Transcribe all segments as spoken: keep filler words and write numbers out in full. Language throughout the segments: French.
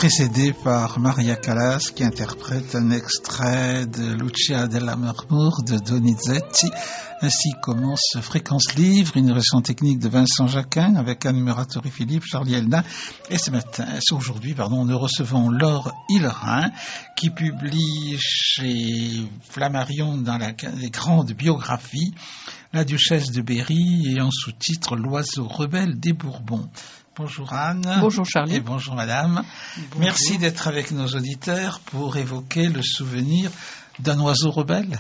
précédé par Maria Callas qui interprète un extrait de Lucia della Murmure de Donizetti. Ainsi commence Fréquence Livre, une version technique de Vincent Jacquin avec Anne Muratori-Philippe, Charlie Elna. Et ce matin, c'est aujourd'hui, pardon, nous recevons Laure Hillerin qui publie chez Flammarion dans la, les grandes biographies La Duchesse de Berry et en sous-titre L'oiseau rebelle des Bourbons. Bonjour Anne. Bonjour Charlie. Et bonjour Madame. Bonjour. Merci d'être avec nos auditeurs pour évoquer le souvenir d'un oiseau rebelle.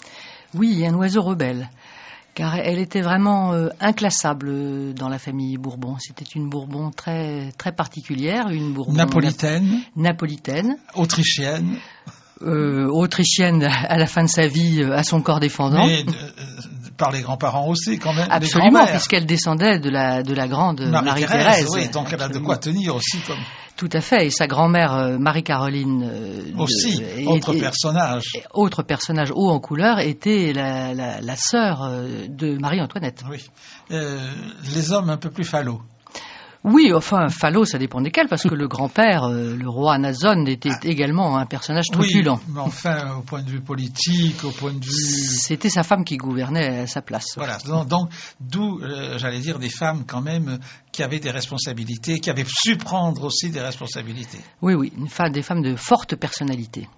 Oui, un oiseau rebelle, car elle était vraiment euh, inclassable dans la famille Bourbon. C'était une Bourbon très, très particulière, une Bourbon napolitaine, na- napolitaine, autrichienne. Euh, autrichienne à la fin de sa vie, à son corps défendant. Mais euh, par les grands-parents aussi, quand même. Absolument, puisqu'elle descendait de la, de la grande Marie-Thérèse. Marie oui, donc absolument. Elle a de quoi tenir aussi. Comme... Tout à fait, et sa grand-mère euh, Marie-Caroline... Euh, aussi, de, autre et, personnage. Et, autre personnage haut en couleur, était la, la, la sœur euh, de Marie-Antoinette. Oui, euh, les hommes un peu plus phallos. Oui, enfin, Phallo, ça dépend desquels, parce que le grand-père, euh, le roi Nazon, était ah. également un personnage truculent. Oui, mais enfin, au point de vue politique, au point de vue... C'était sa femme qui gouvernait à sa place. Voilà, donc, donc d'où, euh, j'allais dire, des femmes quand même qui avaient des responsabilités, qui avaient su prendre aussi des responsabilités. Oui, oui, une femme, des femmes de forte personnalité.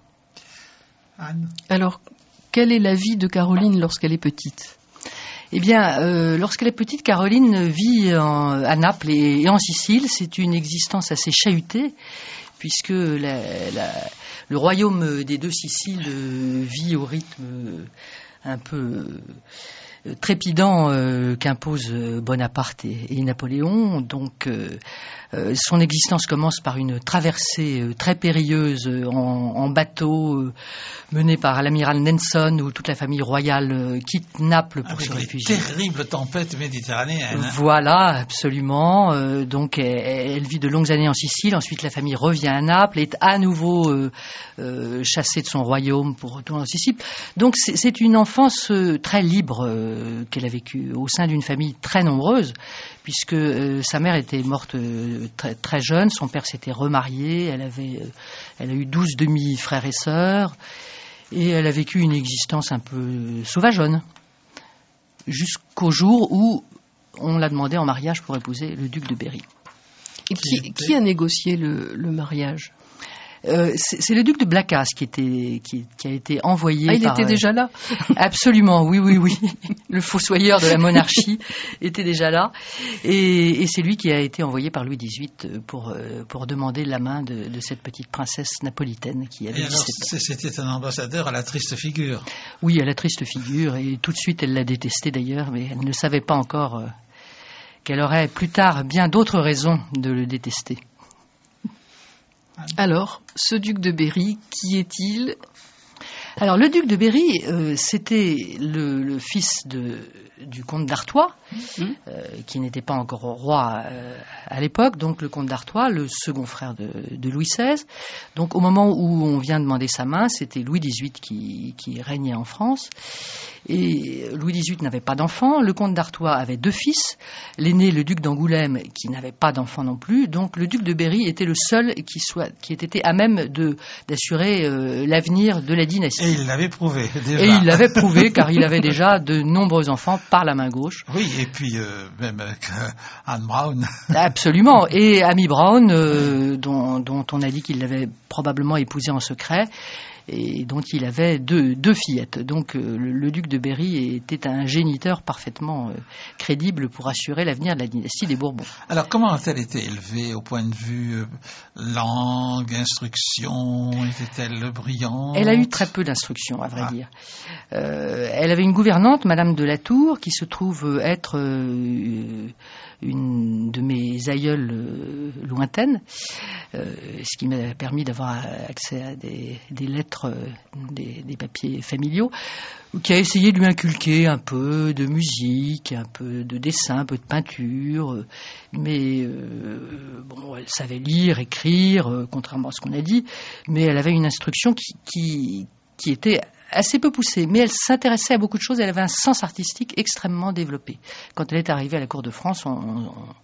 Anne ? Alors, quelle est la vie de Caroline lorsqu'elle est petite ? Eh bien, euh, lorsqu'elle est petite, Caroline vit en, à Naples et, et en Sicile. C'est une existence assez chahutée, puisque la, la, le royaume des deux Siciles euh, vit au rythme euh, un peu euh, trépidant euh, qu'imposent Bonaparte et, et Napoléon. Donc, euh, euh, son existence commence par une traversée euh, très périlleuse euh, en, en bateau, euh, menée par l'amiral Nelson, où toute la famille royale euh, quitte Naples pour Avec se réfugier. Terrible tempête méditerranéenne. Voilà, absolument. Euh, donc, elle, elle vit de longues années en Sicile. Ensuite, la famille revient à Naples, est à nouveau euh, euh, chassée de son royaume pour retourner en Sicile. Donc, c'est, c'est une enfance euh, très libre euh, qu'elle a vécue au sein d'une famille très nombreuse, puisque euh, sa mère était morte euh, très, très jeune, son père s'était remarié, elle avait, euh, elle a eu douze demi-frères et sœurs. Et elle a vécu une existence un peu sauvageonne, jusqu'au jour où on l'a demandé en mariage pour épouser le duc de Berry. Et qui, qui a négocié le, le mariage ? Euh, c'est, c'est le duc de Blacas qui, était, qui, qui a été envoyé ah, il par... était déjà là ? Absolument, oui, oui, oui. Le fossoyeur de la monarchie était déjà là. Et, et c'est lui qui a été envoyé par Louis dix-huit pour, pour demander la main de, de cette petite princesse napolitaine qui avait et alors, dix-sept ans. C'était un ambassadeur à la triste figure. Oui, à la triste figure. Et tout de suite, elle l'a détesté d'ailleurs, mais elle ne savait pas encore euh, qu'elle aurait plus tard bien d'autres raisons de le détester. Alors, ce duc de Berry, qui est-il ? Alors, le duc de Berry, euh, c'était le, le fils de, du comte d'Artois, mmh. euh, qui n'était pas encore roi euh, à l'époque, donc le comte d'Artois, le second frère de, de Louis seize. Donc, au moment où on vient demander sa main, c'était Louis dix-huit qui, qui régnait en France. Et Louis dix-huit n'avait pas d'enfant, le comte d'Artois avait deux fils, l'aîné, le duc d'Angoulême, qui n'avait pas d'enfant non plus. Donc, le duc de Berry était le seul qui, soit, qui ait été à même de, d'assurer euh, l'avenir de la dynastie. Et il l'avait prouvé, déjà. Et il l'avait prouvé, car il avait déjà de nombreux enfants par la main gauche. Oui, et puis euh, même avec euh, Anne Brown. Absolument. Et Amy Brown, euh, dont, dont on a dit qu'il l'avait probablement épousée en secret, et dont il avait deux, deux fillettes. Donc euh, le, le duc de Berry était un géniteur parfaitement euh, crédible pour assurer l'avenir de la dynastie des Bourbons. Alors comment a-t-elle été élevée au point de vue euh, langue, instruction ? Était-elle brillante ? Elle a eu très peu d'instruction, à vrai ah. dire. Euh, elle avait une gouvernante, Madame de la Tour, qui se trouve être euh, une de mes aïeules euh, lointaines, euh, ce qui m'a permis d'avoir accès à des, des lettres, euh, des, des papiers familiaux, qui a essayé de lui inculquer un peu de musique, un peu de dessin, un peu de peinture, euh, mais euh, bon, elle savait lire, écrire, euh, contrairement à ce qu'on a dit, mais elle avait une instruction qui, qui, qui était assez peu poussée, mais elle s'intéressait à beaucoup de choses, elle avait un sens artistique extrêmement développé. Quand elle est arrivée à la cour de France, on, on,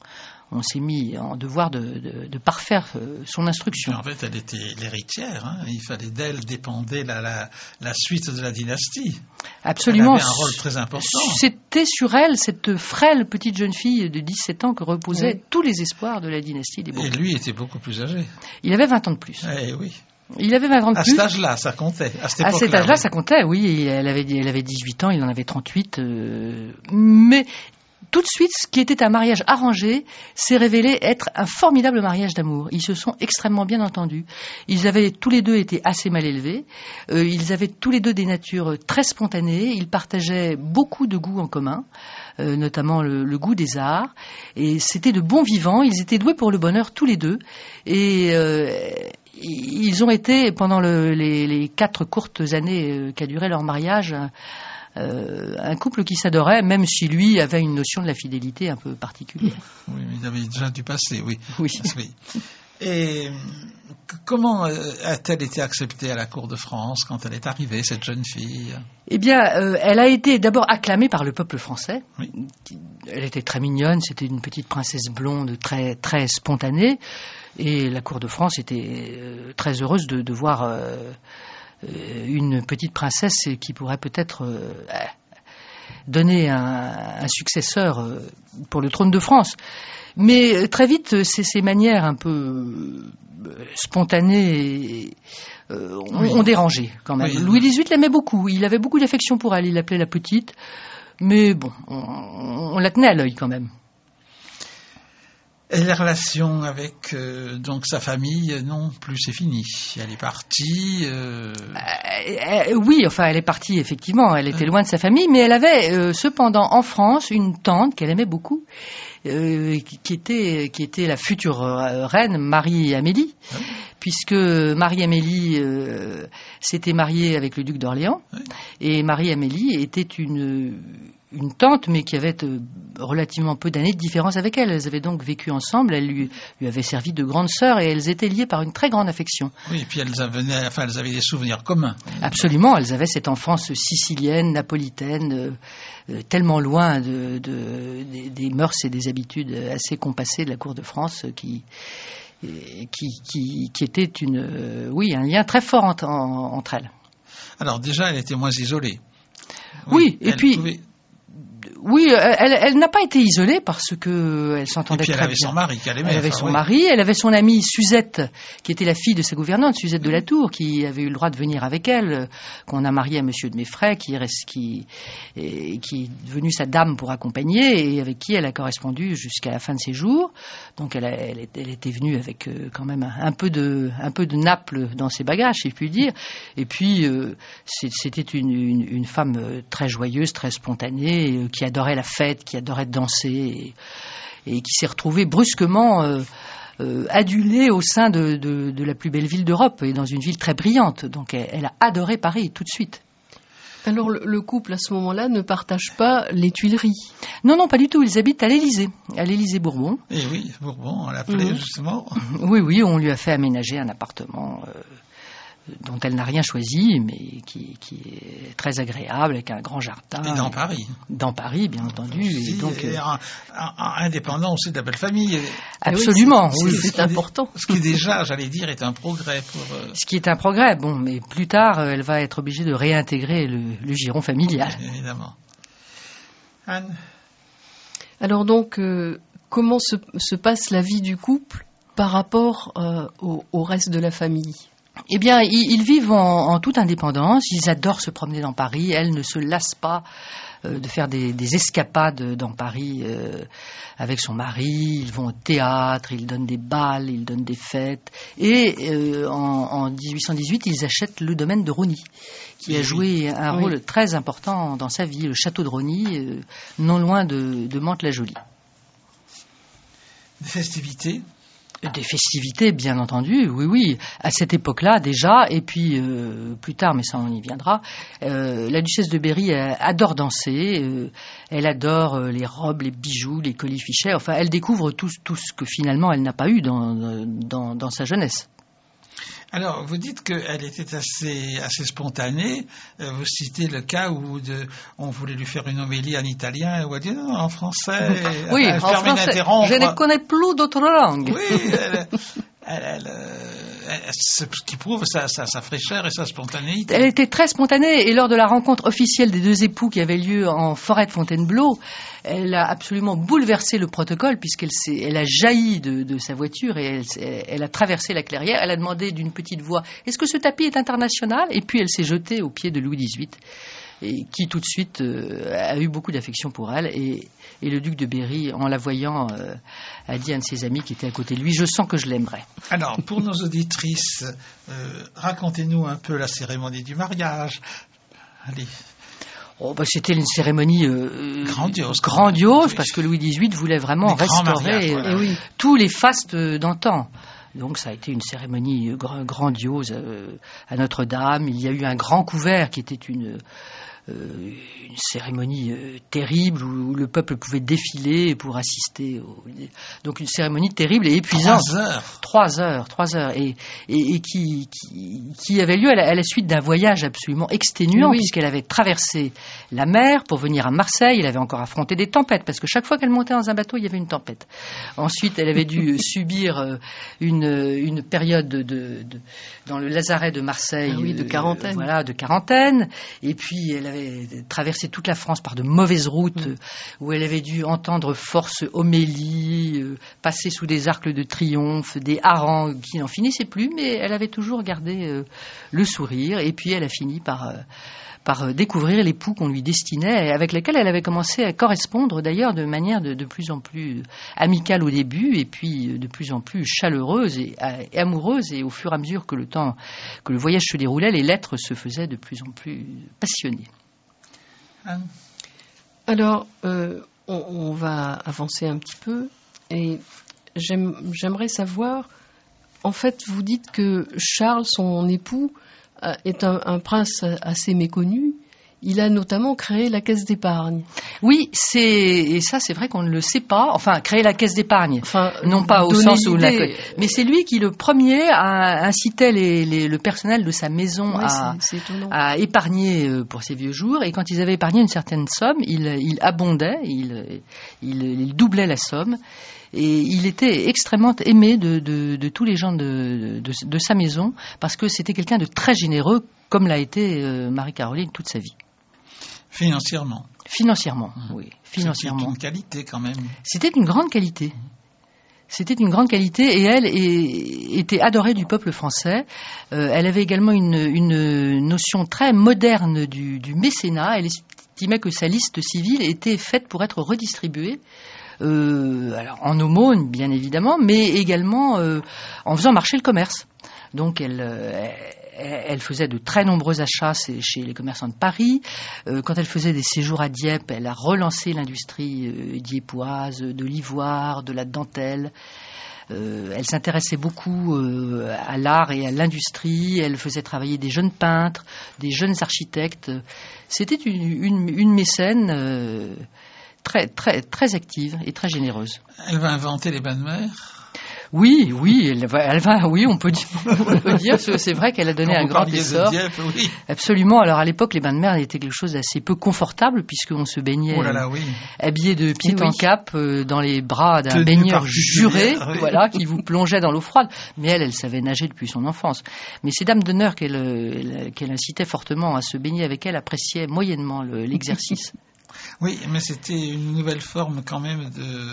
on s'est mis en devoir de, de, de parfaire euh, son instruction. Mais en fait, elle était l'héritière. Hein. Il fallait d'elle dépendait la, la, la suite de la dynastie. Absolument. Elle avait un rôle très important. C'était sur elle, cette frêle petite jeune fille de dix-sept ans, que reposaient oui. tous les espoirs de la dynastie des Bourbons. Et lui était beaucoup plus âgé. Il avait vingt ans de plus. Eh oui. Il avait vingt ans de à plus. À cet âge-là, ça comptait. À, cette à cet âge-là, oui. ça comptait, oui. Elle avait, elle avait dix-huit ans, il en avait trente-huit. Euh, mais tout de suite, ce qui était un mariage arrangé s'est révélé être un formidable mariage d'amour. Ils se sont extrêmement bien entendus. Ils avaient tous les deux été assez mal élevés. Euh, ils avaient tous les deux des natures très spontanées. Ils partageaient beaucoup de goûts en commun, euh, notamment le, le goût des arts. Et c'était de bons vivants. Ils étaient doués pour le bonheur tous les deux. Et euh, ils ont été, pendant le, les, les quatre courtes années euh, qu'a duré leur mariage, Euh, un couple qui s'adorait, même si lui avait une notion de la fidélité un peu particulière. Oui, mais il avait déjà du passé, oui. Oui. oui. Et comment a-t-elle été acceptée à la cour de France quand elle est arrivée, cette jeune fille ? Eh bien, euh, elle a été d'abord acclamée par le peuple français. Oui. Elle était très mignonne, c'était une petite princesse blonde très, très spontanée. Et la cour de France était euh, très heureuse de, de voir... Euh, une petite princesse qui pourrait peut-être euh, donner un, un successeur euh, pour le trône de France. Mais très vite, ces, ces manières un peu euh, spontanées euh, ont, oui. ont dérangé quand même. Oui. Louis dix-huit l'aimait beaucoup, il avait beaucoup d'affection pour elle, il l'appelait la petite, mais bon, on, on la tenait à l'œil quand même. Et les relations avec euh, donc sa famille, non plus, c'est fini. Elle est partie. Euh... Euh, euh, oui, enfin, elle est partie effectivement. Elle était loin de sa famille, mais elle avait euh, cependant en France une tante qu'elle aimait beaucoup, euh, qui, qui était qui était la future euh, reine Marie-Amélie, oui. puisque Marie-Amélie euh, s'était mariée avec le duc d'Orléans, oui. et Marie-Amélie était une une tante, mais qui avait euh, relativement peu d'années de différence avec elle. Elles avaient donc vécu ensemble, elle lui, lui avait servi de grande sœur, et elles étaient liées par une très grande affection. Oui, et puis elles avaient, enfin, elles avaient des souvenirs communs. Absolument, elles avaient cette enfance sicilienne, napolitaine, euh, euh, tellement loin de, de, des, des mœurs et des habitudes assez compassées de la cour de France, euh, qui, qui, qui, qui était une, euh, oui, un lien très fort entre, en, entre elles. Alors déjà, elle était moins isolée. Oui, oui et puis... Pouvait... Oui, elle, elle n'a pas été isolée parce que elle s'entendait très bien. Et puis elle avait son mari qu'elle aimait. Elle avait enfin, son oui. mari, elle avait son amie Suzette, qui était la fille de sa gouvernante, Suzette de la Tour, qui avait eu le droit de venir avec elle, qu'on a mariée à Monsieur de Maifray, qui, qui, qui est devenue sa dame pour accompagner et avec qui elle a correspondu jusqu'à la fin de ses jours. Donc elle, a, elle, elle était venue avec quand même un peu de, un peu de Naples dans ses bagages, si je puis dire. Et puis euh, c'était une, une, une femme très joyeuse, très spontanée, qui adorait la fête, qui adorait danser et, et qui s'est retrouvée brusquement euh, euh, adulée au sein de, de, de la plus belle ville d'Europe et dans une ville très brillante. Donc elle, elle a adoré Paris tout de suite. Alors le, le couple à ce moment-là ne partage pas les Tuileries? Non, non, pas du tout. Ils habitent à l'Élysée, à l'Élysée Bourbon. Et oui, Bourbon, on l'appelait mmh. justement. Oui, oui, on lui a fait aménager un appartement euh, dont elle n'a rien choisi, mais qui, qui est très agréable, avec un grand jardin. Et dans Paris. Dans Paris, bien entendu. Aussi, et donc, et un, un, un indépendant aussi de la belle famille. Absolument, oui, oui, c'est, c'est important. Ce qui déjà, j'allais dire, est un progrès pour... Euh... Ce qui est un progrès, bon, mais plus tard, elle va être obligée de réintégrer le, le giron familial. Oui, évidemment. Anne ? Alors donc, euh, comment se, se passe la vie du couple par rapport euh, au, au reste de la famille ? Eh bien, ils, ils vivent en, en toute indépendance. Ils adorent se promener dans Paris. Elle ne se lasse pas euh, de faire des, des escapades dans Paris euh, avec son mari. Ils vont au théâtre, ils donnent des bals, ils donnent des fêtes. Et euh, en, en dix-huit cent dix-huit, ils achètent le domaine de Rosny, qui a joué un oui. rôle très important dans sa vie, le château de Rosny, euh, non loin de, de Mantes-la-Jolie. Des festivités ? Des festivités, bien entendu, oui, oui. À cette époque-là, déjà, et puis euh, plus tard, mais ça, on y viendra, euh, la duchesse de Berry euh, adore danser, euh, elle adore euh, les robes, les bijoux, les colifichets, enfin, elle découvre tout, tout ce que finalement elle n'a pas eu dans, dans, dans sa jeunesse. Alors, vous dites qu'elle était assez, assez spontanée. Euh, vous citez le cas où de, on voulait lui faire une homélie en italien, ou elle dit non, en français. Oui, elle en français. Je ne connais plus d'autres langues. Oui, elle, elle, elle, elle, ce qui prouve sa, sa, sa fraîcheur et sa spontanéité. Elle était très spontanée, et lors de la rencontre officielle des deux époux qui avait lieu en forêt de Fontainebleau, elle a absolument bouleversé le protocole, puisqu'elle s'est, elle a jailli de, de sa voiture et elle, elle a traversé la clairière. Elle a demandé d'une petite voix « Est-ce que ce tapis est international ?» Et puis elle s'est jetée aux pieds de Louis dix-huit, et qui tout de suite euh, a eu beaucoup d'affection pour elle. Et, et le duc de Berry, en la voyant, euh, a dit à un de ses amis qui était à côté de lui « Je sens que je l'aimerais ». Alors, pour nos auditrices, euh, racontez-nous un peu la cérémonie du mariage. Allez. Oh, bah, c'était une cérémonie euh, grandiose, grandiose, parce que Louis dix-huit voulait vraiment les restaurer mariages, voilà. euh, oui, tous les fastes d'antan. Donc ça a été une cérémonie grandiose euh, à Notre-Dame. Il y a eu un grand couvert qui était une, euh, une cérémonie euh, terrible où, où le peuple pouvait défiler pour assister. Au... Donc une cérémonie terrible et épuisante. Trois heures. Trois heures, trois heures. Et, et, et qui, qui, qui avait lieu à la, à la suite d'un voyage absolument exténuant, oui. puisqu'elle avait traversé la mer pour venir à Marseille. Elle avait encore affronté des tempêtes, parce que chaque fois qu'elle montait dans un bateau, il y avait une tempête. Ensuite, elle avait dû subir euh, une, une période de, de, de, dans le lazaret de Marseille. Ah oui, de quarantaine. Euh, voilà, de quarantaine. Et puis, elle avait traversé toute la France par de mauvaises routes, mmh. où elle avait dû entendre force homélie, euh, passer sous des arcs de triomphe, des harangues qui n'en finissaient plus, mais elle avait toujours gardé euh, le sourire. Et puis, elle a fini par... Euh, par découvrir l'époux qu'on lui destinait et avec lequel elle avait commencé à correspondre d'ailleurs de manière de, de plus en plus amicale au début et puis de plus en plus chaleureuse et, et amoureuse, et au fur et à mesure que le temps, que le voyage se déroulait, les lettres se faisaient de plus en plus passionnées. Alors, euh, on, on va avancer un petit peu et j'aime, j'aimerais savoir, en fait, vous dites que Charles, son époux, est un, un prince assez méconnu. Il a notamment créé la caisse d'épargne. Oui, c'est et ça c'est vrai qu'on ne le sait pas. Enfin, créer la caisse d'épargne, enfin, non pas au sens où la, mais c'est lui qui le premier a incitait les, les, le personnel de sa maison ouais, à, c'est, c'est à épargner pour ses vieux jours. Et quand ils avaient épargné une certaine somme, il, il abondait, il, il, il doublait la somme. Et il était extrêmement aimé de, de, de tous les gens de, de, de sa maison, parce que c'était quelqu'un de très généreux, comme l'a été euh, Marie-Caroline toute sa vie. Financièrement. Financièrement, mmh. oui. Financièrement. C'était une qualité quand même. C'était une grande qualité. C'était une grande qualité et elle est, était adorée du peuple français. Euh, elle avait également une, une notion très moderne du, du mécénat. Elle estimait que sa liste civile était faite pour être redistribuée. Euh, alors en aumône bien évidemment, mais également euh, en faisant marcher le commerce. Donc elle, euh, elle faisait de très nombreux achats chez les commerçants de Paris. Euh, quand elle faisait des séjours à Dieppe, elle a relancé l'industrie euh, dieppoise, de l'ivoire, de la dentelle. Euh, elle s'intéressait beaucoup euh, à l'art et à l'industrie. Elle faisait travailler des jeunes peintres, des jeunes architectes. C'était une, une, une mécène euh, très, très, très active et très généreuse. Elle va inventer les bains de mer ? Oui, oui, elle va, elle va, oui, on peut dire, on peut dire, c'est vrai qu'elle a donné Quand un grand essor. Dieppe, oui. Absolument. Alors à l'époque, les bains de mer étaient quelque chose d'assez peu confortable puisqu'on se baignait oh là là, oui. habillé de pied oui. en cap euh, dans les bras d'un baigneur juré, oui. voilà, qui vous plongeait dans l'eau froide. Mais elle, elle savait nager depuis son enfance. Mais ces dames d'honneur qu'elle, elle, qu'elle incitait fortement à se baigner avec elle appréciaient moyennement le, l'exercice. Oui, mais c'était une nouvelle forme quand même de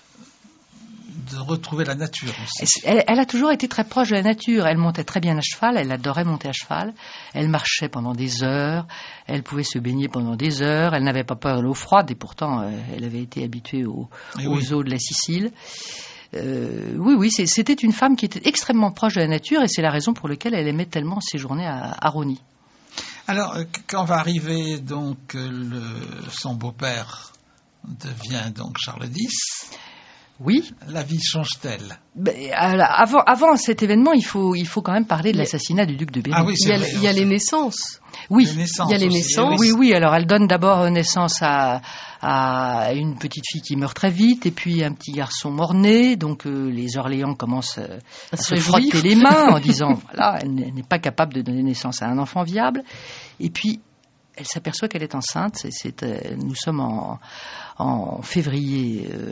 de retrouver la nature aussi. Elle, elle a toujours été très proche de la nature. Elle montait très bien à cheval, elle adorait monter à cheval. Elle marchait pendant des heures, elle pouvait se baigner pendant des heures, elle n'avait pas peur de l'eau froide et pourtant euh, elle avait été habituée aux, aux oui. eaux de la Sicile. Euh, oui, oui, c'est, c'était une femme qui était extrêmement proche de la nature et c'est la raison pour laquelle elle aimait tellement séjourner à, à Rosny. Alors, quand va arriver donc le, son beau-père devient donc Charles X. Oui. La vie change-t-elle? Ben, avant, avant cet événement, il faut, il faut quand même parler de l'assassinat du duc de Berry. Ah oui, Il y a, vrai, il y a les naissances. Oui, les naissances il y a les aussi. naissances. oui, oui. Alors, elle donne d'abord naissance à, à une petite fille qui meurt très vite, et puis un petit garçon mort-né. Donc, euh, les Orléans commencent euh, à, à se réjouir. frotter les mains en disant, voilà, elle n'est pas capable de donner naissance à un enfant viable. Et puis, elle s'aperçoit qu'elle est enceinte. C'est, c'est, euh, nous sommes en, en février. Euh,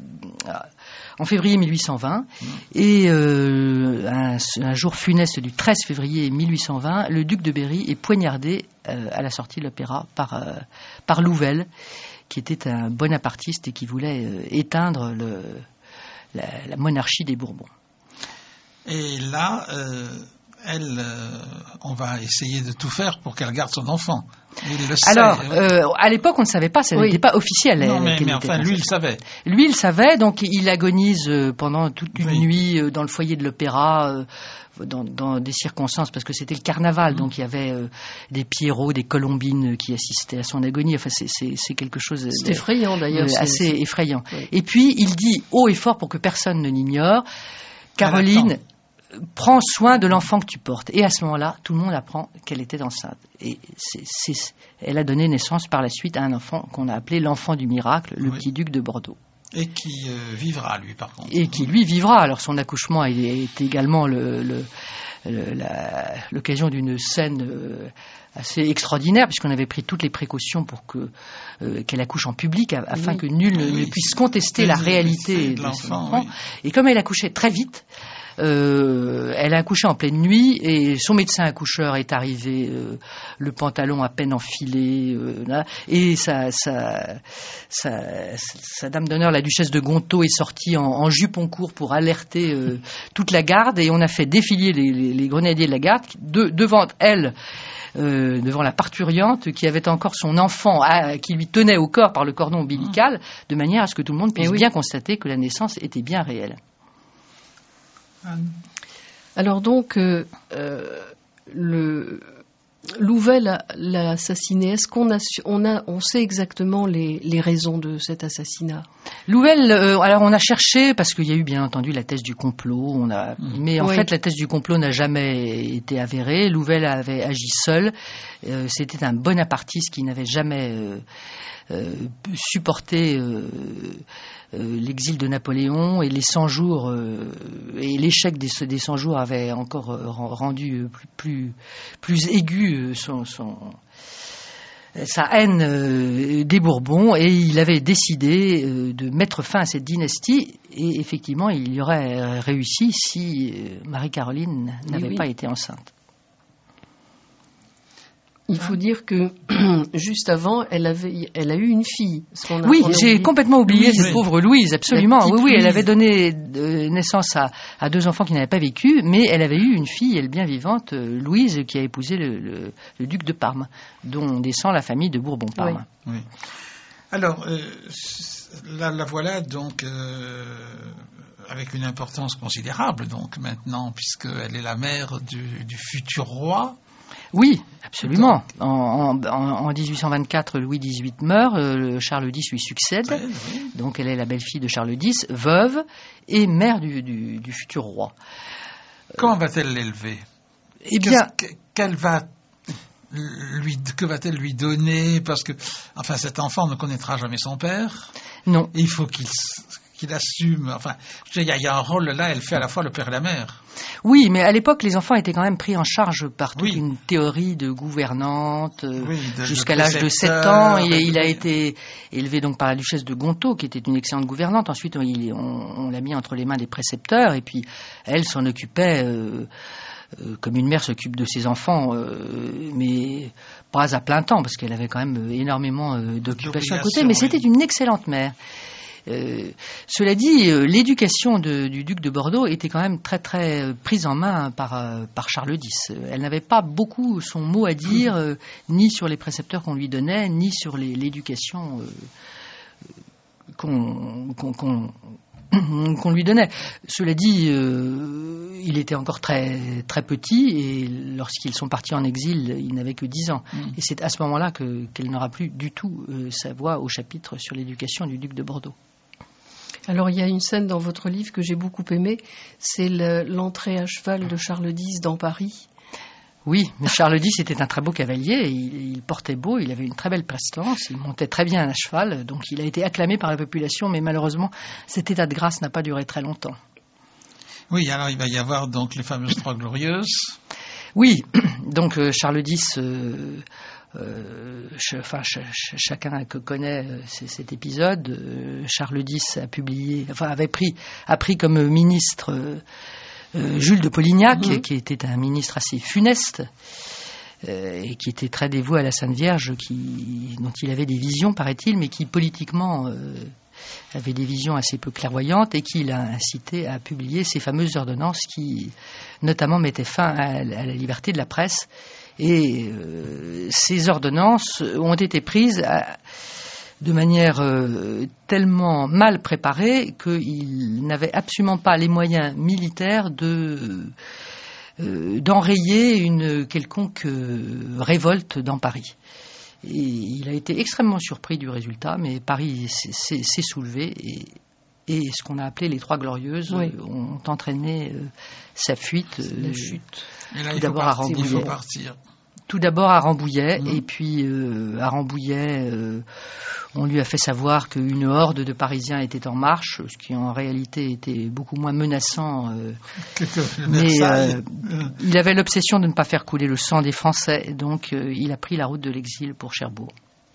en février mille huit cent vingt, mmh. et euh, un, un jour funeste du treize février mille huit cent vingt, le duc de Berry est poignardé euh, à la sortie de l'opéra par, euh, par Louvel, qui était un bonapartiste et qui voulait euh, éteindre le, la, la monarchie des Bourbons. Et là, euh, elle, euh, on va essayer de tout faire pour qu'elle garde son enfant. Il le sait. Alors, euh, à l'époque, on ne savait pas, ça oui. n'était pas officiel. Non, mais, mais était enfin, lui, il savait. Lui, il savait, donc il agonise pendant toute une oui. nuit dans le foyer de l'opéra, dans, dans des circonstances, parce que c'était le carnaval, mmh. donc il y avait euh, des Pierrots, des Colombines qui assistaient à son agonie. Enfin, c'est, c'est, c'est quelque chose c'est effrayant, d'ailleurs, euh, c'est, assez c'est... effrayant. Oui. Et puis, il dit haut et fort pour que personne ne l'ignore, Caroline, prends soin de l'enfant que tu portes. Et à ce moment-là, tout le monde apprend qu'elle était enceinte. Et c'est, c'est, elle a donné naissance par la suite à un enfant qu'on a appelé l'enfant du miracle, le oui. petit duc de Bordeaux. Et qui euh, vivra, lui, par contre. Et qui, lui, vivra. Alors, son accouchement est également le, le, le, la, l'occasion d'une scène euh, assez extraordinaire, puisqu'on avait pris toutes les précautions pour que, euh, qu'elle accouche en public, afin oui. que nul oui, ne, oui. ne puisse contester oui, la réalité de, de son enfant. Oui. Et comme elle accouchait très vite, Euh, elle a accouché en pleine nuit et son médecin accoucheur est arrivé, euh, le pantalon à peine enfilé, euh, là, et sa, sa, sa, sa dame d'honneur, la duchesse de Gontaut, est sortie en, en jupon court pour alerter euh, toute la garde, et on a fait défiler les, les, les grenadiers de la garde de, devant elle. Euh, devant la parturiente qui avait encore son enfant à, qui lui tenait au corps par le cordon ombilical, de manière à ce que tout le monde puisse oui. bien constater que la naissance était bien réelle. Alors donc, euh, euh, le, Louvel l'a assassiné. Est-ce qu'on a, on a, on sait exactement les, les raisons de cet assassinat? Louvel, euh, alors on a cherché parce qu'il y a eu bien entendu la thèse du complot. On a, mmh. mais en oui. fait la thèse du complot n'a jamais été avérée. Louvel avait agi seul. Euh, c'était un bonapartiste qui n'avait jamais euh, euh, supporté euh, euh, l'exil de Napoléon et les cent jours euh, et l'échec des, des cent jours avait encore euh, rendu plus plus, plus aigu son, son sa haine euh, des Bourbons, et il avait décidé euh, de mettre fin à cette dynastie, et effectivement il y aurait réussi si euh, Marie-Caroline n'avait oui, oui. pas été enceinte. Il faut dire que juste avant, elle avait, elle a eu une fille. A, oui, j'ai oublié. complètement oublié Louise, cette oui. pauvre Louise, absolument. Oui, oui, Louise. Elle avait donné euh, naissance à, à deux enfants qui n'avaient pas vécu, mais elle avait eu une fille, elle bien vivante, euh, Louise, qui a épousé le, le, le duc de Parme, dont descend la famille de Bourbon-Parme. Oui. oui. Alors, euh, la, la voilà donc euh, avec une importance considérable, donc maintenant, puisqu'elle est la mère du, du futur roi. Oui, absolument. En, en, en dix-huit cent vingt-quatre, Louis dix-huit meurt, euh, Charles X lui succède. Oui, oui. Donc elle est la belle-fille de Charles X, veuve et mère du, du, du futur roi. Comment va-t-elle l'élever? Eh bien, qu'elle va lui, que va-t-elle lui donner? Parce que, enfin, cet enfant ne connaîtra jamais son père. Non. Il faut qu'il qu'il assume. Enfin, il y, y a un rôle là. Elle fait à la fois le père et la mère. Oui, mais à l'époque, les enfants étaient quand même pris en charge par toute oui. une théorie de gouvernante oui, de, jusqu'à de l'âge de sept ans. Et, il a oui. été élevé donc par la duchesse de Gontaut, qui était une excellente gouvernante. Ensuite, il, on, on l'a mis entre les mains des précepteurs, et puis elle s'en occupait euh, euh, comme une mère s'occupe de ses enfants, euh, mais pas à plein temps, parce qu'elle avait quand même énormément euh, d'occupations à côté. Mais oui. c'était une excellente mère. Euh, cela dit, euh, l'éducation de, du duc de Bordeaux était quand même très très euh, prise en main par, euh, par Charles X. Elle n'avait pas beaucoup son mot à dire, euh, ni sur les précepteurs qu'on lui donnait, ni sur les, l'éducation euh, qu'on, qu'on, qu'on, qu'on lui donnait. Cela dit, euh, il était encore très très petit, et lorsqu'ils sont partis en exil, il n'avait que dix ans. Mmh. Et c'est à ce moment-là que, qu'elle n'aura plus du tout euh, sa voix au chapitre sur l'éducation du duc de Bordeaux. Alors, il y a une scène dans votre livre que j'ai beaucoup aimée, c'est le, l'entrée à cheval de Charles X dans Paris. Oui, mais Charles X était un très beau cavalier, il, il portait beau, il avait une très belle prestance, il montait très bien à cheval, donc il a été acclamé par la population, mais malheureusement, cet état de grâce n'a pas duré très longtemps. Oui, alors il va y avoir donc les fameuses Trois Glorieuses. Oui, donc euh, Charles X, euh, euh, ch- enfin, ch- ch- chacun connaît euh, c- cet épisode, euh, Charles X a publié, enfin avait pris, a pris comme ministre... Euh, Euh, Jules de Polignac, mmh. qui était un ministre assez funeste euh, et qui était très dévoué à la Sainte Vierge, qui, dont il avait des visions, paraît-il, mais qui politiquement euh, avait des visions assez peu clairvoyantes et qui l'a incité à publier ces fameuses ordonnances qui, notamment, mettaient fin à, à la liberté de la presse. Et euh, ces ordonnances ont été prises à, de manière euh, tellement mal préparée qu'il n'avait absolument pas les moyens militaires de, euh, d'enrayer une quelconque euh, révolte dans Paris. Et il a été extrêmement surpris du résultat, mais Paris s'est, s'est, s'est soulevé et, et ce qu'on a appelé les Trois Glorieuses oui. euh, ont entraîné euh, sa fuite, euh, la chute. Et là, tout d'abord partir, à Rambouillet. Il faut partir. Tout d'abord à Rambouillet, mmh. et puis euh, à Rambouillet, euh, on lui a fait savoir qu'une horde de Parisiens était en marche, ce qui en réalité était beaucoup moins menaçant. Euh, mais euh, il avait l'obsession de ne pas faire couler le sang des Français, donc euh, il a pris la route de l'exil pour Cherbourg.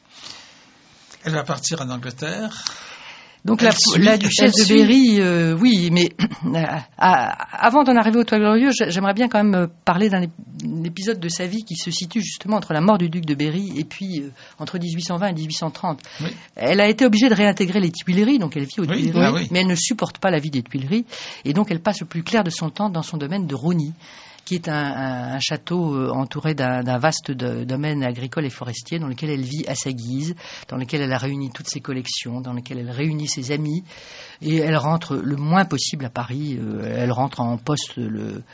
Elle va partir en Angleterre. Donc la, la duchesse de Berry, euh, oui, mais euh, à, avant d'en arriver aux Trois Glorieuses, j'aimerais bien quand même parler d'un épisode de sa vie qui se situe justement entre la mort du duc de Berry et puis euh, entre dix-huit cent vingt et dix-huit cent trente. Oui. Elle a été obligée de réintégrer les Tuileries, donc elle vit aux oui, Tuileries, ah oui. mais elle ne supporte pas la vie des Tuileries, et donc elle passe le plus clair de son temps dans son domaine de Rosny, qui est un, un, un château euh, entouré d'un, d'un vaste de, domaine agricole et forestier dans lequel elle vit à sa guise, dans lequel elle a réuni toutes ses collections, dans lequel elle réunit ses amis, et elle rentre le moins possible à Paris. Euh, elle rentre en poste le...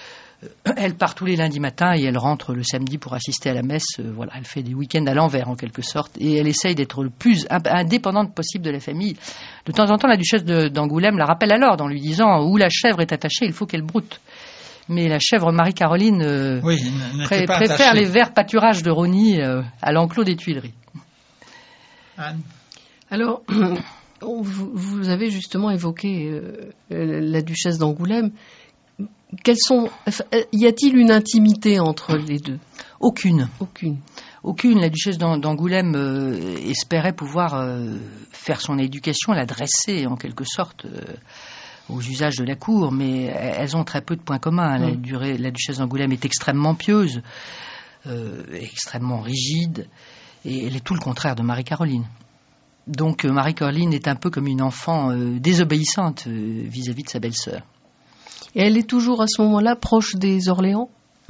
Elle part tous les lundis matins et elle rentre le samedi pour assister à la messe. Euh, voilà, elle fait des week-ends à l'envers en quelque sorte, et elle essaye d'être le plus indépendante possible de la famille. De temps en temps, la duchesse de, d'Angoulême la rappelle à l'ordre en lui disant « Où la chèvre est attachée, il faut qu'elle broute ». Mais la chèvre Marie-Caroline euh, oui, pré- préfère attachée. Les verts pâturages de Rosny euh, à l'enclos des Tuileries. Anne. Alors, vous, vous avez justement évoqué euh, la duchesse d'Angoulême. Quelles sont, y a-t-il une intimité entre les deux ? Aucune. Aucune. Aucune. La duchesse d'Angoulême euh, espérait pouvoir euh, faire son éducation, la dresser en quelque sorte euh, aux usages de la cour, mais elles ont très peu de points communs. La, durée, la duchesse d'Angoulême est extrêmement pieuse, euh, extrêmement rigide, et elle est tout le contraire de Marie-Caroline. Donc euh, Marie-Caroline est un peu comme une enfant euh, désobéissante euh, vis-à-vis de sa belle-sœur. Et elle est toujours à ce moment-là proche des Orléans ?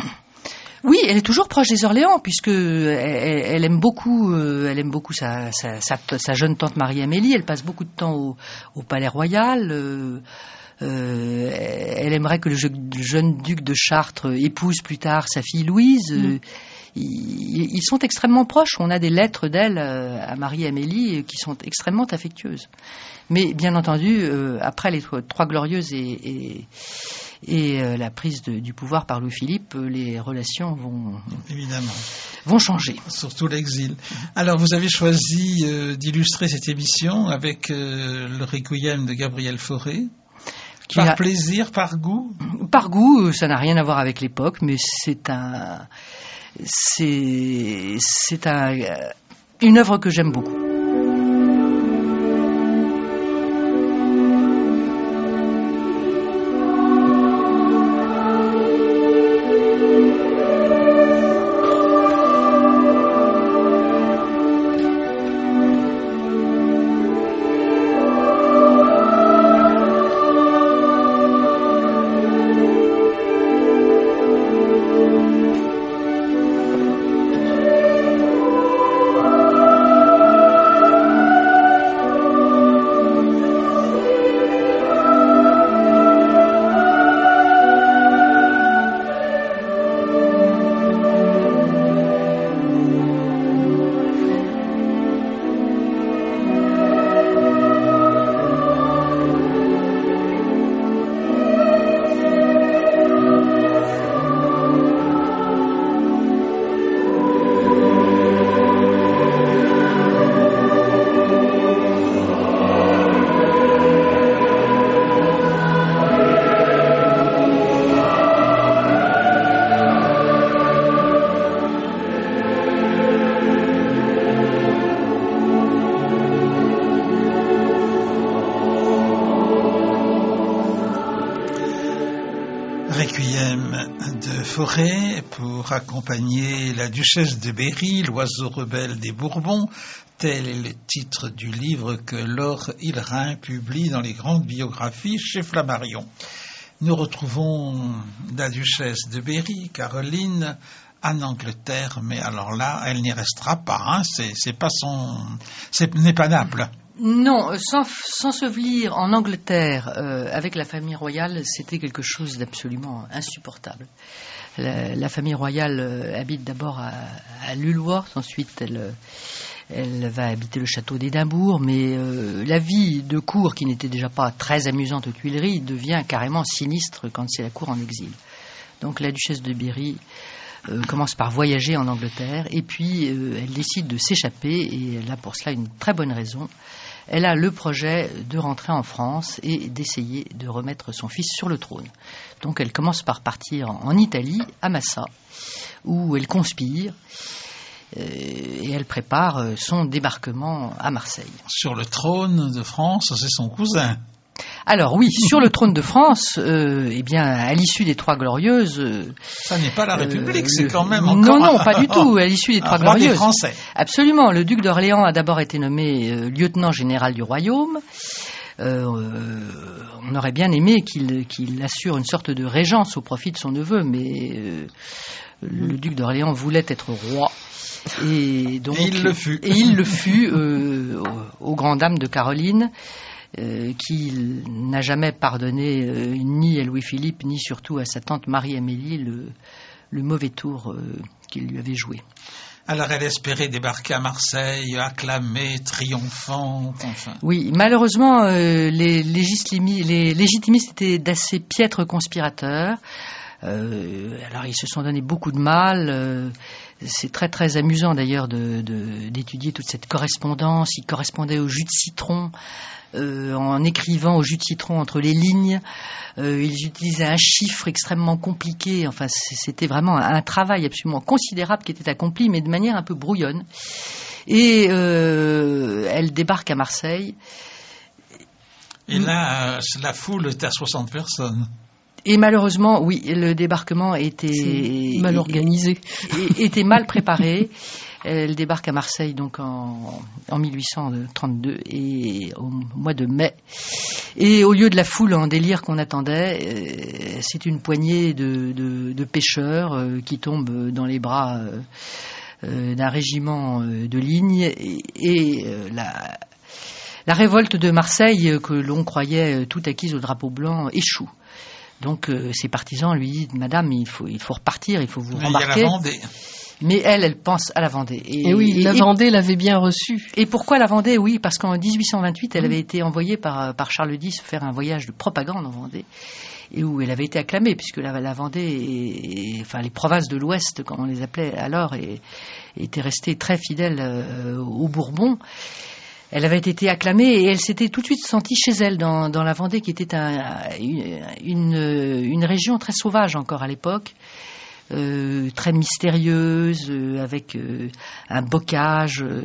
Oui, elle est toujours proche des Orléans, puisque elle, elle aime beaucoup, euh, elle aime beaucoup sa, sa, sa, sa jeune tante Marie-Amélie. Elle passe beaucoup de temps au, au Palais Royal. Euh, euh, elle aimerait que le, le jeune duc de Chartres épouse plus tard sa fille Louise. Mmh. Ils, ils sont extrêmement proches. On a des lettres d'elle à Marie-Amélie qui sont extrêmement affectueuses. Mais bien entendu, euh, après les Trois Glorieuses et, et, et euh, la prise de, du pouvoir par Louis-Philippe, euh, les relations vont, évidemment, vont changer. Surtout l'exil. Alors, vous avez choisi euh, d'illustrer cette émission avec euh, le Requiem de Gabriel Fauré. Par a... plaisir, par goût ? Par goût, ça n'a rien à voir avec l'époque, mais c'est un, c'est, c'est un, une œuvre que j'aime beaucoup. forêt pour accompagner la duchesse de Berry, l'oiseau rebelle des Bourbons. Tel est le titre du livre que Laure Hillerin publie dans les grandes biographies chez Flammarion. Nous retrouvons la duchesse de Berry, Caroline, en Angleterre, mais alors là, elle n'y restera pas. Hein. C'est, c'est pas son, ce n'est pas Naples. Non, s'ensevelir en Angleterre euh, avec la famille royale, c'était quelque chose d'absolument insupportable. La, la famille royale euh, habite d'abord à, à Lulworth, ensuite elle, elle va habiter le château d'Édimbourg, mais euh, la vie de cour, qui n'était déjà pas très amusante aux Tuileries, devient carrément sinistre quand c'est la cour en exil. Donc la duchesse de Berry Euh, commence par voyager en Angleterre et puis euh, elle décide de s'échapper et elle a pour cela une très bonne raison. Elle a le projet de rentrer en France et d'essayer de remettre son fils sur le trône. Donc elle commence par partir en, en Italie, à Massa, où elle conspire euh, et elle prépare son débarquement à Marseille. Sur le trône de France, c'est son cousin. Alors oui, sur le trône de France, euh, eh bien, à l'issue des Trois Glorieuses... Euh, ça n'est pas la République, euh, c'est le, quand même encore... Non, non, pas du tout, à l'issue des Trois roi Glorieuses. Des Français. Absolument, le duc d'Orléans a d'abord été nommé euh, lieutenant général du royaume. Euh, on aurait bien aimé qu'il, qu'il assure une sorte de régence au profit de son neveu, mais euh, le duc d'Orléans voulait être roi. Et, donc, et il le fut. Et il le fut euh, aux, aux grandes dames de Caroline. Euh, qui n'a jamais pardonné euh, ni à Louis-Philippe, ni surtout à sa tante Marie-Amélie le, le mauvais tour euh, qu'il lui avait joué. Alors elle espérait débarquer à Marseille, acclamée, triomphante, enfin. Oui, malheureusement, euh, les, législimi- les légitimistes étaient d'assez piètres conspirateurs. Euh, alors ils se sont donné beaucoup de mal. Euh, c'est très très amusant d'ailleurs de, de, d'étudier toute cette correspondance. Ils correspondaient au jus de citron. Euh, en écrivant au jus de citron entre les lignes, euh, ils utilisaient un chiffre extrêmement compliqué. Enfin, c'était vraiment un, un travail absolument considérable qui était accompli, mais de manière un peu brouillonne. Et euh, elle débarque à Marseille. Et là, euh, la foule était à soixante personnes. Et malheureusement, oui, le débarquement était C'est mal organisé, était mal préparé. Elle débarque à Marseille donc en, en mille huit cent trente-deux et au mois de mai. Et au lieu de la foule en délire qu'on attendait, euh, c'est une poignée de, de, de pêcheurs euh, qui tombent dans les bras euh, euh, d'un régiment euh, de ligne et, et euh, la, la révolte de Marseille que l'on croyait toute acquise au drapeau blanc échoue. Donc euh, ses partisans lui disent « Madame, il faut, il faut repartir, il faut vous Mais rembarquer. » Il y a la Vendée. Mais elle, elle pense à la Vendée. Et, et oui, et, la Vendée l'avait bien reçue. Et pourquoi la Vendée? Oui, parce qu'en dix-huit cent vingt-huit, elle avait été envoyée par, par Charles X faire un voyage de propagande en Vendée, et où elle avait été acclamée, puisque la, la Vendée, et, et, enfin les provinces de l'Ouest, comme on les appelait alors, et, étaient restées très fidèles euh, aux Bourbons. Elle avait été acclamée et elle s'était tout de suite sentie chez elle dans, dans la Vendée, qui était un, une, une région très sauvage encore à l'époque. Euh, très mystérieuse, euh, avec euh, un bocage euh,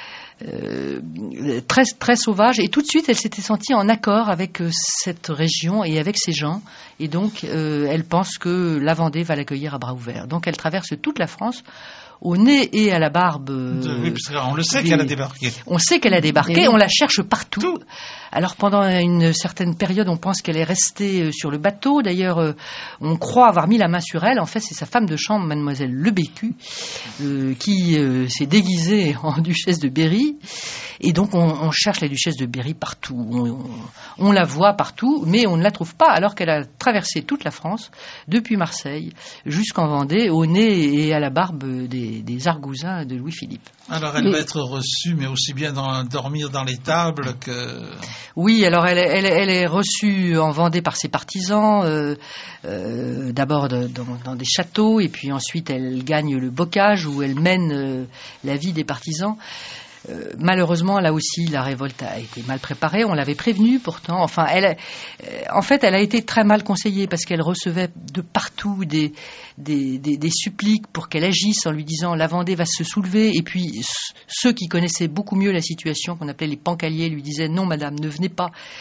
euh, très, très sauvage. Et tout de suite, elle s'était sentie en accord avec euh, cette région et avec ces gens. Et donc, euh, elle pense que la Vendée va l'accueillir à bras ouverts. Donc, elle traverse toute la France, au nez et à la barbe. Euh, oui, parce qu'on le sait des... qu'elle a débarqué. On sait qu'elle a débarqué, oui. On la cherche partout. Tout. Alors pendant une certaine période, on pense qu'elle est restée sur le bateau. D'ailleurs, euh, on croit avoir mis la main sur elle. En fait, c'est sa femme de chambre, mademoiselle Le Bécu, euh, qui euh, s'est déguisée en duchesse de Berry. Et donc, on, on cherche la duchesse de Berry partout. On, on, on la voit partout, mais on ne la trouve pas, alors qu'elle a traversé toute la France, depuis Marseille jusqu'en Vendée, au nez et à la barbe des, des argousins de Louis-Philippe. Alors, elle mais... va être reçue, mais aussi bien dans, dormir dans les tables que... Oui, alors elle, elle, elle est reçue en Vendée par ses partisans, euh, euh, d'abord de, dans, dans des châteaux, et puis ensuite elle gagne le bocage, où elle mène euh, la vie des partisans. Euh, malheureusement, là aussi, la révolte a été mal préparée. On l'avait prévenue pourtant. Enfin, elle, euh, en fait, elle a été très mal conseillée parce qu'elle recevait de partout des, des, des, des suppliques pour qu'elle agisse en lui disant la Vendée va se soulever. Et puis, ceux qui connaissaient beaucoup mieux la situation, qu'on appelait les pancaliers, lui disaient non, madame, ne venez pas.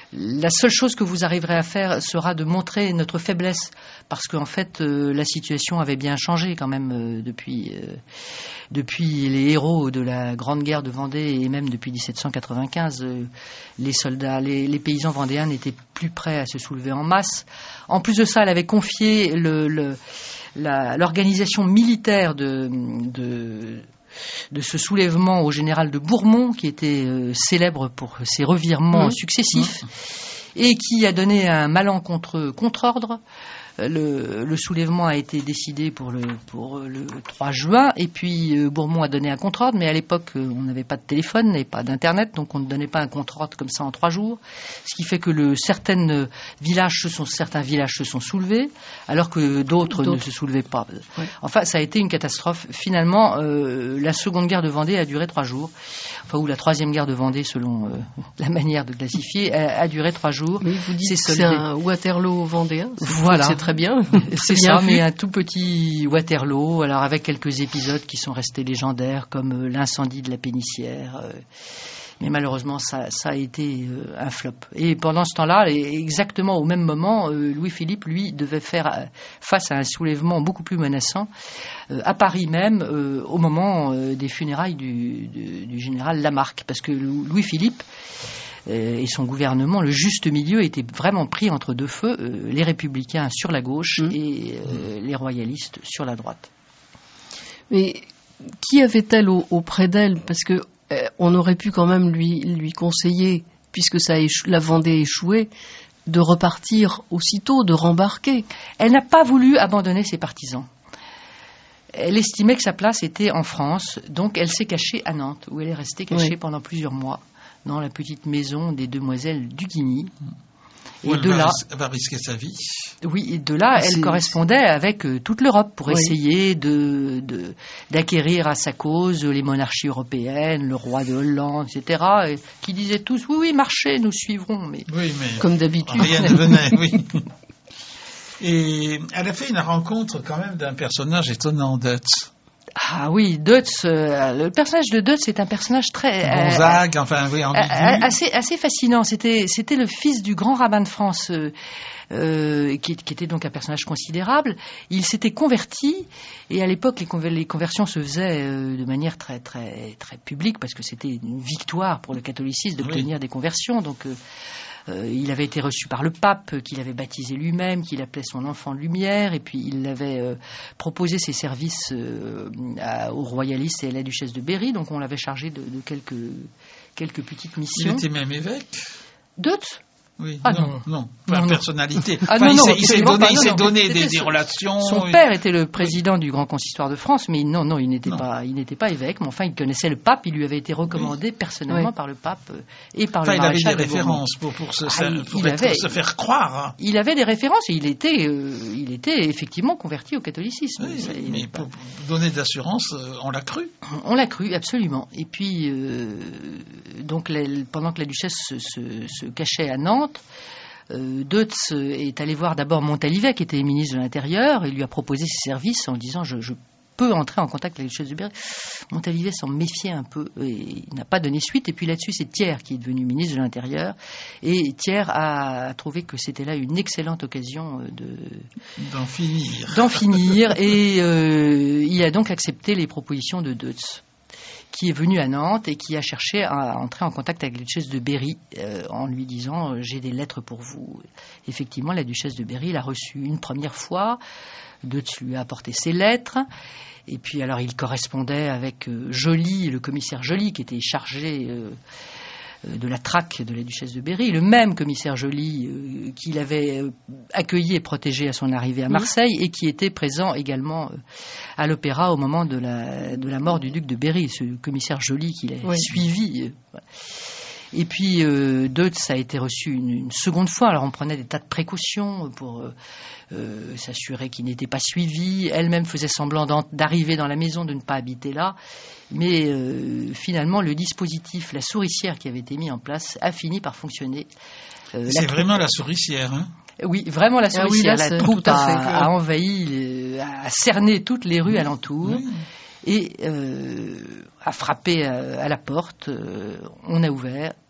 la seule chose que vous arriverez à faire sera de montrer notre faiblesse, parce qu'en fait, euh, la situation avait bien changé quand même euh, depuis, euh, depuis les héros de la Grande Guerre de Vendée et même depuis dix-sept cent quatre-vingt-quinze. Euh, les soldats, les, les paysans vendéens n'étaient plus prêts à se soulever en masse. En plus de ça, elle avait confié le, le, la, l'organisation militaire de... de de ce soulèvement au général de Bourmont, qui était euh, célèbre pour ses revirements mmh. successifs, mmh. et qui a donné un malencontreux contre-ordre. Le, le soulèvement a été décidé pour le, pour le trois juin, et puis euh, Bourmont a donné un contre-ordre, mais à l'époque, euh, on n'avait pas de téléphone et pas d'internet, donc on ne donnait pas un contre-ordre comme ça en trois jours, ce qui fait que le, certaines villages se sont, certains villages se sont soulevés, alors que d'autres, d'autres. ne se soulevaient pas. Ouais. Enfin, ça a été une catastrophe. Finalement, euh, la seconde guerre de Vendée a duré trois jours, enfin, ou la troisième guerre de Vendée, selon euh, la manière de classifier, a, a duré trois jours. Mais vous dites c'est, c'est un Waterloo vendéen. Voilà. C'est très bien. C'est ça, mais un tout petit Waterloo, alors avec quelques épisodes qui sont restés légendaires, comme euh, l'incendie de la Pénissière. Euh, mais malheureusement, ça, ça a été euh, un flop. Et pendant ce temps-là, exactement au même moment, euh, Louis-Philippe, lui, devait faire euh, face à un soulèvement beaucoup plus menaçant, euh, à Paris même, euh, au moment euh, des funérailles du, du, du général Lamarque. Parce que Louis-Philippe et son gouvernement, le juste milieu, était vraiment pris entre deux feux, euh, les républicains sur la gauche mmh. et euh, les royalistes sur la droite. Mais qui avait-elle au, auprès d'elle ? Parce que euh, on aurait pu quand même lui, lui conseiller, puisque ça a échou- la Vendée échoué, de repartir aussitôt, de rembarquer. Elle n'a pas voulu abandonner ses partisans. Elle estimait que sa place était en France, donc elle s'est cachée à Nantes, où elle est restée cachée oui. pendant plusieurs mois, dans la petite maison des demoiselles Duguigny. Et elle de va, là, ris- va risquer sa vie. Oui, et de là, elle C'est... correspondait avec euh, toute l'Europe pour oui. essayer de, de, d'acquérir à sa cause les monarchies européennes, le roi de Hollande, et cetera, et qui disaient tous « Oui, oui, marchez, nous suivrons. » Mais, oui, mais comme d'habitude. Rien ne venait, oui. Et elle a fait une rencontre quand même d'un personnage étonnant, Deutz. Ah oui, Deutz, euh, le personnage de Deutz est un personnage très... Gonzague, euh, enfin, oui, ambigu. Euh, assez, assez fascinant. C'était, c'était le fils du grand rabbin de France, euh, euh, qui, qui était donc un personnage considérable. Il s'était converti, et à l'époque, les, conver- les conversions se faisaient euh, de manière très, très, très publique, parce que c'était une victoire pour le catholicisme d'obtenir oui. des conversions. Donc... Euh, Euh, il avait été reçu par le pape, qu'il avait baptisé lui-même, qu'il appelait son enfant lumière, et puis il avait euh, proposé ses services euh, à, aux royalistes et à la duchesse de Berry, donc on l'avait chargé de, de quelques, quelques petites missions. Il était même évêque. Deutz ? Oui, ah non, non, non, pas non, personnalité. Ah, enfin, non, il non, s'est, il s'est donné, pas, il non, s'est non, donné des, son, des relations. Son et... père était le président oui. du Grand Consistoire de France, mais non, non, il n'était non. pas, il n'était pas évêque. Mais enfin, il connaissait le pape. Il lui avait été recommandé oui. personnellement oui. par le pape et par enfin, le maréchal. Il avait des de références pour, pour, se, ah, il, pour, il être, avait, se faire croire. Il avait des références et il était, euh, il était effectivement converti au catholicisme. Oui, Ça, mais pas... pour donner de l'assurance, on l'a cru. On l'a cru, absolument. Et puis, euh, donc, les, pendant que la duchesse se, se, se cachait à Nantes, Euh, Deutz est allé voir d'abord Montalivet, qui était ministre de l'Intérieur, et lui a proposé ses services en disant je, je peux entrer en contact avec la duchesse de Berry. Montalivet s'en méfiait un peu et il n'a pas donné suite. Et puis là-dessus, c'est Thiers qui est devenu ministre de l'Intérieur. Et Thiers a trouvé que c'était là une excellente occasion de, d'en finir. D'en finir et euh, il a donc accepté les propositions de Deutz, qui est venu à Nantes et qui a cherché à entrer en contact avec la duchesse de Berry euh, en lui disant euh, « j'ai des lettres pour vous ». Effectivement, la duchesse de Berry l'a reçu une première fois, Deutz lui a apporté ses lettres, et puis alors il correspondait avec euh, Joly, le commissaire Joly, qui était chargé euh, de la traque de la duchesse de Berry, le même commissaire Joly euh, qui l'avait euh, accueilli et protégé à son arrivée à Marseille oui. et qui était présent également euh, à l'opéra au moment de la, de la mort du duc de Berry, ce commissaire Joly qui l'a oui. suivi. Euh, voilà. Et puis euh, Deutz a été reçu une, une seconde fois. Alors on prenait des tas de précautions pour euh, euh, s'assurer qu'il n'était pas suivi. Elle-même faisait semblant d'arriver dans la maison, de ne pas habiter là. Mais euh, finalement, le dispositif, la souricière qui avait été mis en place, a fini par fonctionner. Euh, C'est vraiment la souricière, hein ? Oui, vraiment la souricière. Ah oui, là, la troupe a, a envahi, le, a cerné toutes les rues oui. alentours. Oui. Et euh, a frappé à, à la porte. Euh, on a ouvert.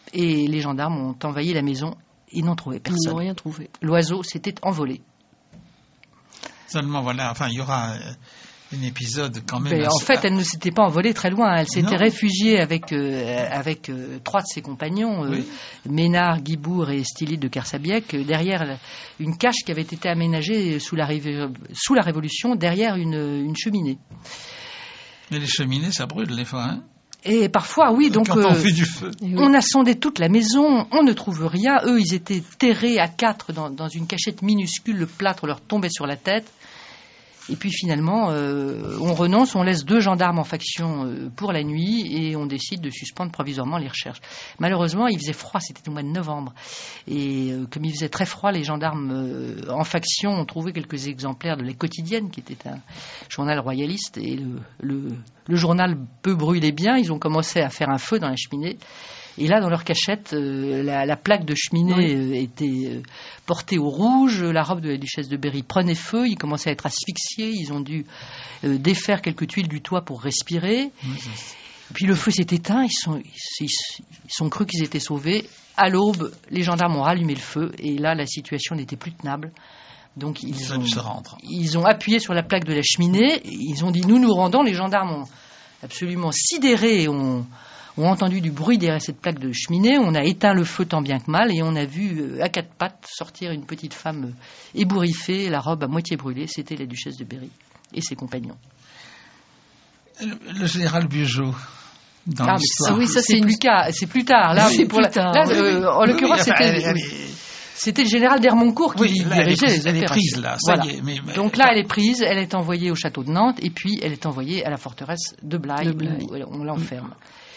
et les gendarmes ont envahi la maison et n'ont trouvé personne. Ils n'ont rien trouvé. L'oiseau s'était envolé. Seulement, voilà, enfin, il y aura un épisode quand même... Mais assez... En fait, elle ne s'était pas envolée très loin. Elle s'était Non. réfugiée avec, euh, avec euh, trois de ses compagnons, euh, Oui. Ménard, Guibourg et Stylide de Kersabiec, euh, derrière la- une cache qui avait été aménagée sous la, rive- sous la Révolution, derrière une, une cheminée. Mais les cheminées, ça brûle des fois, hein. Et parfois, oui, donc... Quand on euh, fait du feu. Et oui. On a sondé toute la maison, on ne trouve rien. Eux, ils étaient terrés à quatre dans, dans une cachette minuscule, le plâtre leur tombait sur la tête. Et puis finalement, euh, on renonce, on laisse deux gendarmes en faction euh, pour la nuit et on décide de suspendre provisoirement les recherches. Malheureusement, il faisait froid, c'était au mois de novembre. Et euh, comme il faisait très froid, les gendarmes euh, en faction ont trouvé quelques exemplaires de La Quotidienne, qui était un journal royaliste. Et le, le, le journal peu brûlait bien, ils ont commencé à faire un feu dans la cheminée. Et là, dans leur cachette, euh, la, la plaque de cheminée Oui. euh, était euh, portée au rouge, la robe de la duchesse de Berry prenait feu, ils commençaient à être asphyxiés, ils ont dû euh, défaire quelques tuiles du toit pour respirer. Oui, c'est- Et puis le feu s'est éteint, ils sont, ils, ils sont crus qu'ils étaient sauvés. À l'aube, les gendarmes ont rallumé le feu, et là, la situation n'était plus tenable. Donc Il ils fallait ont, se rendre. ils ont appuyé sur la plaque de la cheminée, ils ont dit « nous nous rendons ». Les gendarmes ont absolument sidéré et ont, ont entendu du bruit derrière cette plaque de cheminée. On a éteint le feu tant bien que mal et on a vu euh, à quatre pattes sortir une petite femme euh, ébouriffée, la robe à moitié brûlée. C'était la duchesse de Berry et ses compagnons. Le, le général Bugeaud, dans Ah, mais l'histoire. ça, oui, ça c'est plus, ca- c'est plus tard. Là, Oui, c'est pour plus la- tard, là, oui, euh, oui. en Oui, l'occurrence, oui, enfin, c'était... elle- elle est- C'était le général d'Hermoncourt qui Oui, là, elle est dirigeait prise- les elle est opérations. prise, là, ça Voilà. y est, mais- mais- Donc là, elle est prise, elle est envoyée au château de Nantes, et puis elle est envoyée à la forteresse de Blaye, De Blaye. où on l'enferme.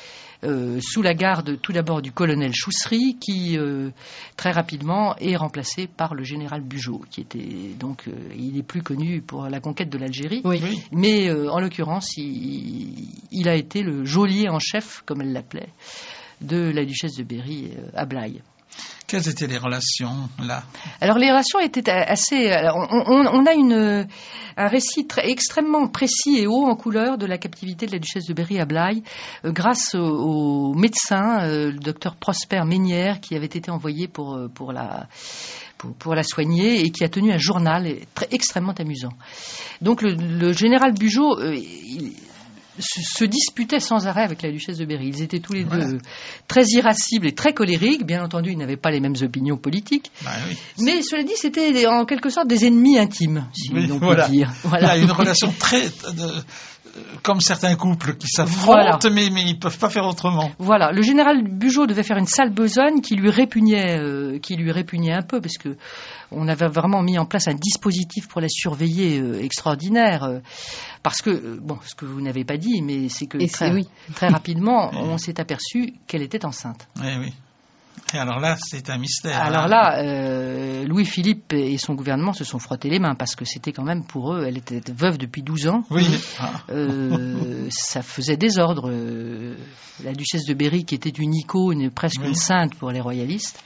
Euh, sous la garde tout d'abord du colonel Choussery, qui euh, très rapidement est remplacé par le général Bugeaud, qui était donc, euh, il est plus connu pour la conquête de l'Algérie, Oui. Oui. mais euh, en l'occurrence, il, il a été le geôlier en chef, comme elle l'appelait, de la duchesse de Berry euh, à Blaye. Quelles étaient les relations, là? Alors les relations étaient assez... alors, on, on, on a une, un récit très, extrêmement précis et haut en couleur de la captivité de la duchesse de Berry à Blaye, euh, grâce au, au médecin, euh, le docteur Prosper Ménière, qui avait été envoyé pour, euh, pour, la, pour, pour la soigner et qui a tenu un journal très, extrêmement amusant. Donc le, le général Bugeaud... Euh, il, se, se disputaient sans arrêt avec la duchesse de Berry. Ils étaient tous les Voilà. deux très irascibles et très colériques. Bien entendu, ils n'avaient pas les mêmes opinions politiques. Bah oui. Mais cela dit, c'était des- en quelque sorte des ennemis intimes, si Oui, on voilà. peut dire. Voilà. Là, une relation très... de- comme certains couples qui s'affrontent, Voilà. mais, mais ils ne peuvent pas faire autrement. Voilà, le général Bugeaud devait faire une sale besogne qui lui répugnait, euh, qui lui répugnait un peu, parce que on avait vraiment mis en place un dispositif pour la surveiller euh, extraordinaire. euh, parce que, euh, bon, ce que vous n'avez pas dit, mais c'est que Et très, c'est- oui. très rapidement, on s'est aperçu qu'elle était enceinte. Eh oui. Et alors là, c'est un mystère. Alors hein. là, euh, Louis-Philippe et son gouvernement se sont frottés les mains, parce que c'était quand même pour eux, elle était veuve depuis douze ans. Oui. Ah. Euh, ça faisait désordre. Euh, la duchesse de Berry, qui était une icône, presque Oui. une sainte pour les royalistes.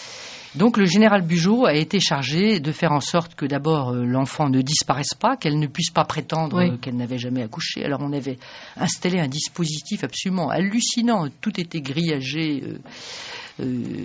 Donc le général Bugeaud a été chargé de faire en sorte que d'abord euh, l'enfant ne disparaisse pas, qu'elle ne puisse pas prétendre Oui. euh, qu'elle n'avait jamais accouché. Alors on avait installé un dispositif absolument hallucinant. Tout était grillagé. Euh, euh,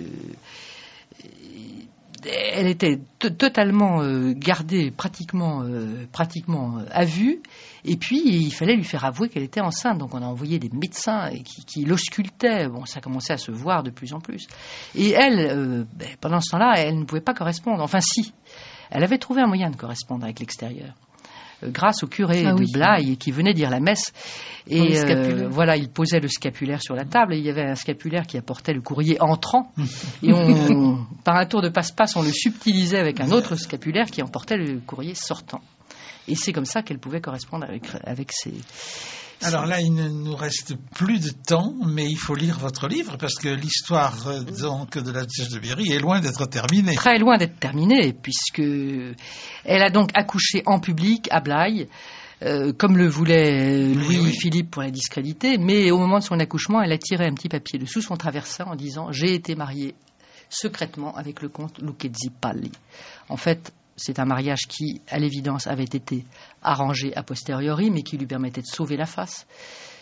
elle était t- totalement euh, gardée, pratiquement, euh, pratiquement euh, à vue. Et puis, il fallait lui faire avouer qu'elle était enceinte. Donc, on a envoyé des médecins et qui, qui l'auscultaient. Bon, ça commençait à se voir de plus en plus. Et elle, euh, ben, pendant ce temps-là, elle ne pouvait pas correspondre. Enfin, si. Elle avait trouvé un moyen de correspondre avec l'extérieur. Euh, grâce au curé Ah de oui. Blaye qui venait dire la messe. Pour le Et scapulaire. euh, voilà, il posait le scapulaire sur la table et il y avait un scapulaire qui apportait le courrier entrant. Et on, par un tour de passe-passe, on le subtilisait avec un autre scapulaire qui emportait le courrier sortant. Et c'est comme ça qu'elle pouvait correspondre avec, avec ses... Alors là, il ne nous reste plus de temps, mais il faut lire votre livre parce que l'histoire euh, donc de la duchesse de Berry est loin d'être terminée. Très loin d'être terminée, puisque elle a donc accouché en public à Blaye, euh, comme le voulait Louis-Philippe pour la discréditer, mais au moment de son accouchement, elle a tiré un petit papier dessous son traversin en disant « J'ai été mariée secrètement avec le comte Lucchesi Palli ». En fait, c'est un mariage qui, à l'évidence, avait été arrangé a posteriori, mais qui lui permettait de sauver la face,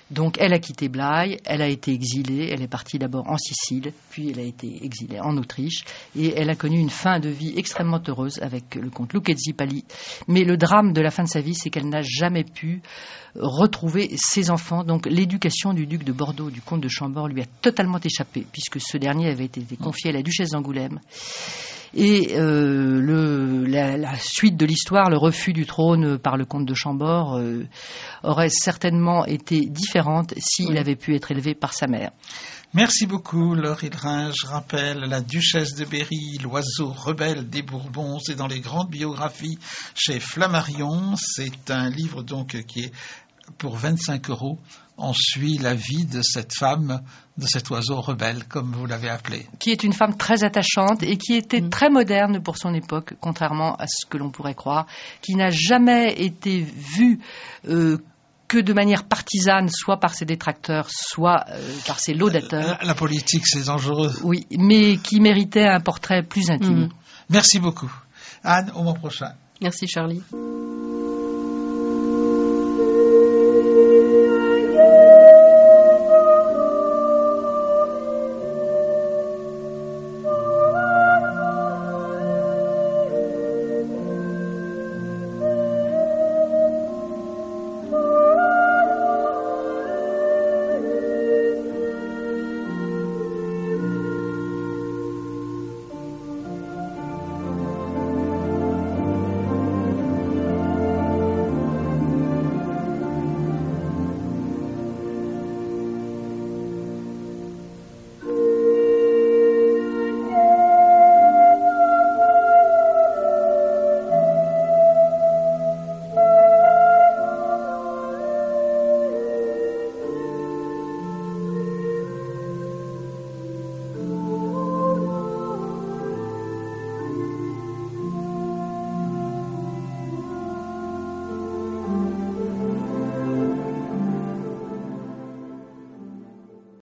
Donc elle a quitté Blaye, elle a été exilée, elle est partie d'abord en Sicile, puis elle a été exilée en Autriche, et elle a connu une fin de vie extrêmement heureuse avec le comte Lucchesi Palli. Mais le drame de la fin de sa vie, c'est qu'elle n'a jamais pu retrouver ses enfants. Donc l'éducation du duc de Bordeaux, du comte de Chambord, lui a totalement échappé, puisque ce dernier avait été confié à la duchesse d'Angoulême. Et euh, le, la, la suite de l'histoire, le refus du trône par le comte de Chambord, euh, aurait certainement été différente s'il oui. avait pu être élevé par sa mère. Merci beaucoup, Laure Hillerin. Je rappelle La Duchesse de Berry, l'oiseau rebelle des Bourbons. C'est dans les grandes biographies chez Flammarion. C'est un livre donc qui est pour vingt-cinq euros. On suit la vie de cette femme, de cet oiseau rebelle, comme vous l'avez appelé. Qui est une femme très attachante et qui était mmh. très moderne pour son époque, contrairement à ce que l'on pourrait croire, qui n'a jamais été vue euh, que de manière partisane, soit par ses détracteurs, soit euh, par ses laudateurs. La, la politique, c'est dangereux. Oui, mais qui méritait un portrait plus intime. Mmh. Merci beaucoup. Anne, au mois prochain. Merci Charlie.